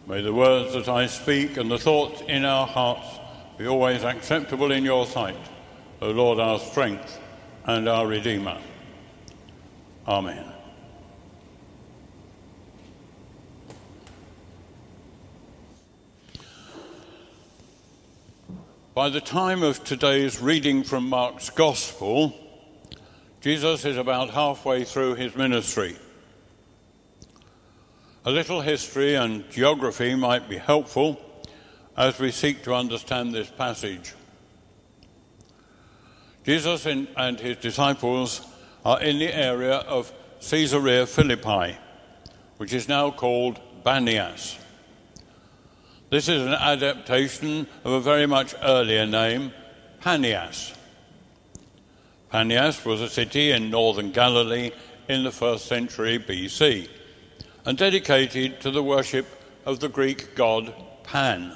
May the words that I speak and the thoughts in our hearts be always acceptable in your sight, O Lord, our strength and our Redeemer. Amen. By the time of today's reading from Mark's Gospel, Jesus is about halfway through his ministry. A little history and geography might be helpful as we seek to understand this passage. Jesus and his disciples are in the area of Caesarea Philippi, which is now called Banias. This is an adaptation of a very much earlier name, Panias. Panias was a city in northern Galilee in the 1st century BC and dedicated to the worship of the Greek god Pan.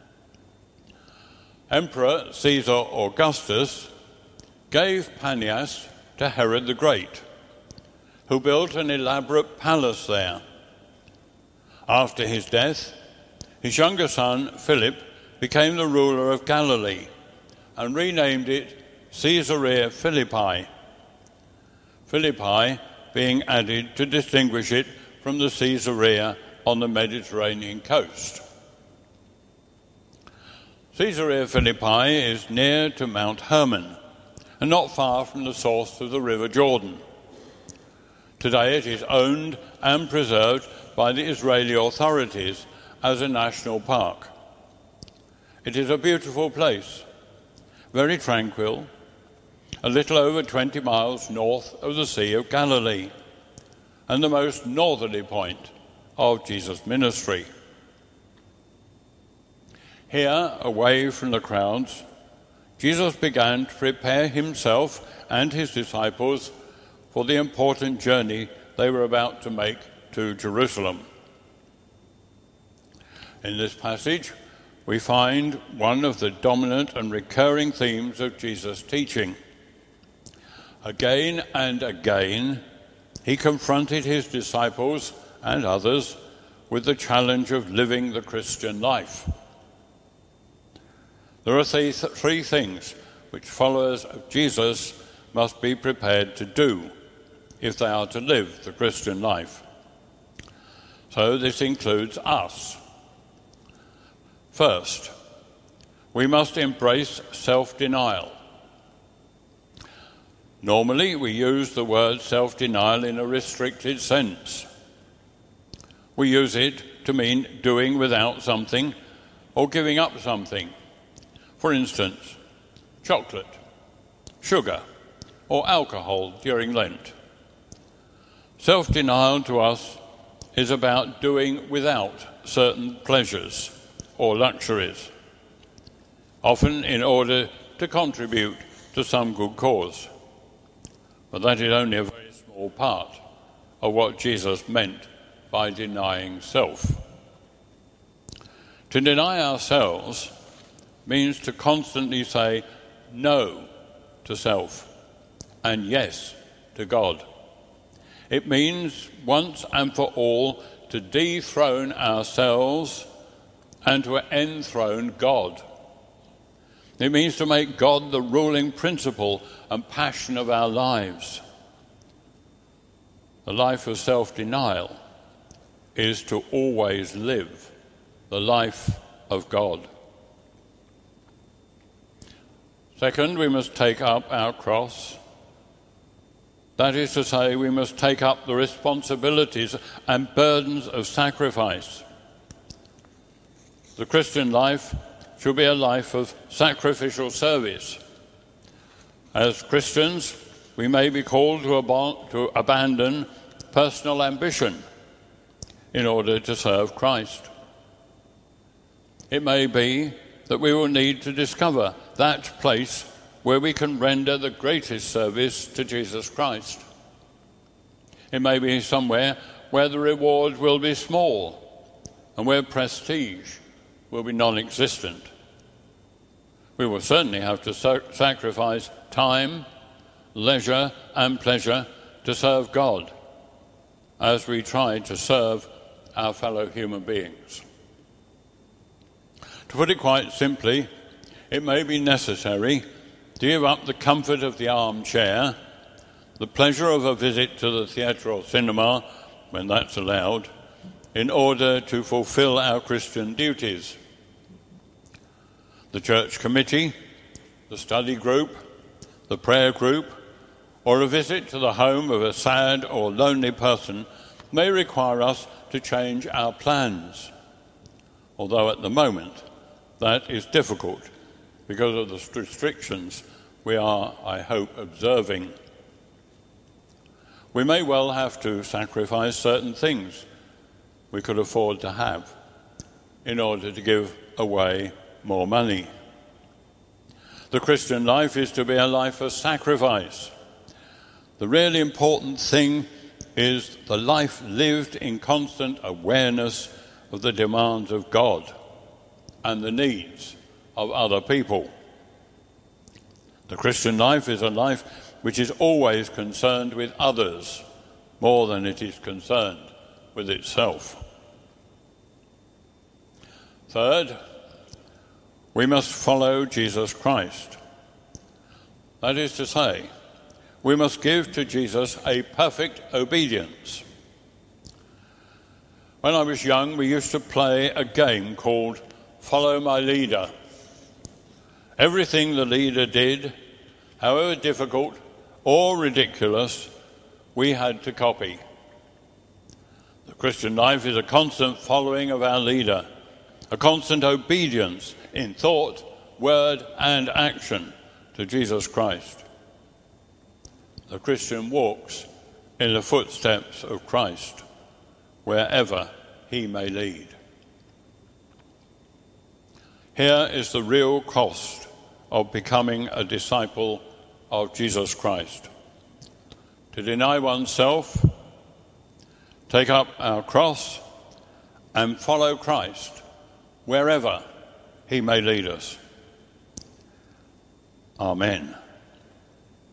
Emperor Caesar Augustus gave Panias to Herod the Great, who built an elaborate palace there. After his death, his younger son, Philip, became the ruler of Galilee and renamed it Caesarea Philippi, Philippi being added to distinguish it from the Caesarea on the Mediterranean coast. Caesarea Philippi is near to Mount Hermon and not far from the source of the River Jordan. Today it is owned and preserved by the Israeli authorities as a national park. It is a beautiful place, very tranquil, a little over 20 miles north of the Sea of Galilee, and the most northerly point of Jesus' ministry. Here, away from the crowds, Jesus began to prepare himself and his disciples for the important journey they were about to make to Jerusalem. In this passage, we find one of the dominant and recurring themes of Jesus' teaching. Again and again, he confronted his disciples and others with the challenge of living the Christian life. There are three things which followers of Jesus must be prepared to do if they are to live the Christian life. So this includes us. First, we must embrace self-denial. Normally, we use the word self-denial in a restricted sense. We use it to mean doing without something or giving up something. For instance, chocolate, sugar, or alcohol during Lent. Self-denial to us is about doing without certain pleasures or luxuries, often in order to contribute to some good cause. But that is only a very small part of what Jesus meant by denying self. To deny ourselves means to constantly say no to self and yes to God. It means once and for all to dethrone ourselves and to enthrone God. It means to make God the ruling principle and passion of our lives. The life of self-denial is to always live the life of God. Second, we must take up our cross. That is to say, we must take up the responsibilities and burdens of sacrifice. The Christian life should be a life of sacrificial service. As Christians, we may be called to abandon personal ambition in order to serve Christ. It may be that we will need to discover that place where we can render the greatest service to Jesus Christ. It may be somewhere where the reward will be small and where prestige will be non-existent. We will certainly have to sacrifice time, leisure, and pleasure to serve God as we try to serve our fellow human beings. To put it quite simply, it may be necessary to give up the comfort of the armchair, the pleasure of a visit to the theatre or cinema, when that's allowed, in order to fulfill our Christian duties. The church committee, the study group, the prayer group, or a visit to the home of a sad or lonely person may require us to change our plans, although at the moment that is difficult because of the restrictions we are, I hope, observing. We may well have to sacrifice certain things we could afford to have in order to give away more money. The Christian life is to be a life of sacrifice. The really important thing is the life lived in constant awareness of the demands of God and the needs of other people. The Christian life is a life which is always concerned with others more than it is concerned with itself. Third, we must follow Jesus Christ. That is to say, we must give to Jesus a perfect obedience. When I was young, we used to play a game called Follow My Leader. Everything the leader did, however difficult or ridiculous, we had to copy. The Christian life is a constant following of our leader, a constant obedience in thought, word, and action to Jesus Christ. The Christian walks in the footsteps of Christ wherever he may lead. Here is the real cost of becoming a disciple of Jesus Christ: to deny oneself, take up our cross, and follow Christ wherever he may lead us. Amen.